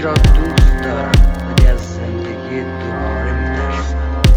را دوست دارم ولی از زندگی دوباره میترسم.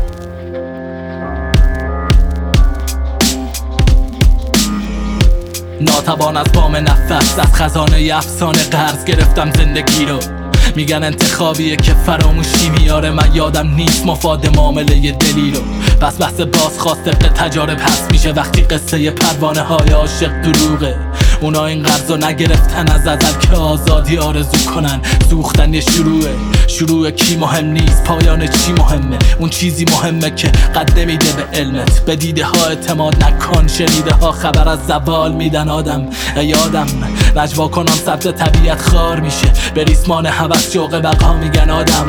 ناتوان از وام نفس، از خزانه افسانه قرض گرفتم زندگی رو. میگن انتخابیه که فراموشی میاره، من یادم نیست مفاد معامله دلی رو. پس بحث بازخواست طبق تجارب هست میشه وقتی قصه پروانه های عاشق دروغه. اونا این قرضو نگرفتن از ازل که آزادی آرزو کنن، سوختن یه شروع کی مهم نیست، پایان چی مهمه. اون چیزی مهمه که قد نمیده به علمت، به دیده ها اعتماد نکن، شنیده ها خبر از زوال میدن آدم. ای آدم نجوا کنم سبز طبیعت خار میشه، به ریسمان هوس شوق بقا میگن آدم.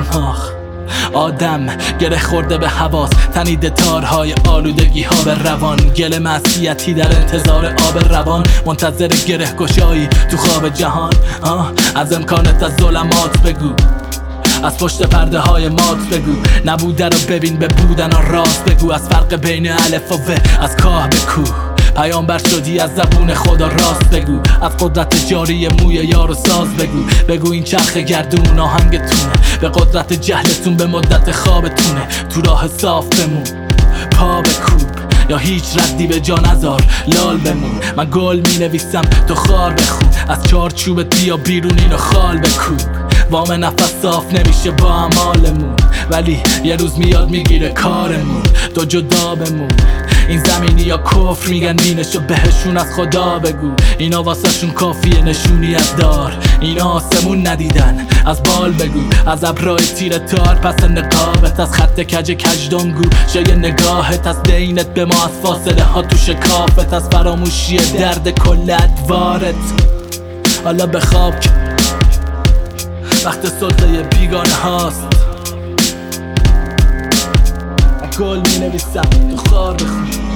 آدم گره خورده به حواس، تنیده تارهای آلودگی ها به روان، گل معصیتی در انتظار آب روان، منتظر گره گشایی تو خواب جهان. از امکانت از ظلمات بگو، از پشت پرده های مات بگو، نبودن رو ببین به بودن و راست بگو، از فرق بین الف و و، از کاه به کوه پیامبر شدی، از زبون خدا راست بگو، از قدرت جاری موی یار و ساز بگو این چرخ گردون آهنگتونه، به قدرت جهلتون به مدت خوابتونه، تو راه صاف بمون پا بکوب یا هیچ ردی به جا نذار لال بمون. من گل می نویسم تو خار بخون، از چارچوبت بیا بیرون اینو خال بکوب. وام نفس صاف نمیشه با اعمالمون، ولی یه روز میاد میگیره کارمون. تو جدا بمون، این زمینی یا کفر میگن دینشو بهشون از خدا بگو، اینا واسه شون کافیه نشونی از دار، اینا آسمون ندیدن از بال بگو، از ابرای تیر تار پس نقابت، از خط کج کجدمگو جای نگاهت، از دینت به ما، از فاصله ها تو شکافت، از فراموشی درد کل ادوارت. حالا بخواب که وقت سلطه بیگانه هاست، گل می نویسم تو خار بخون.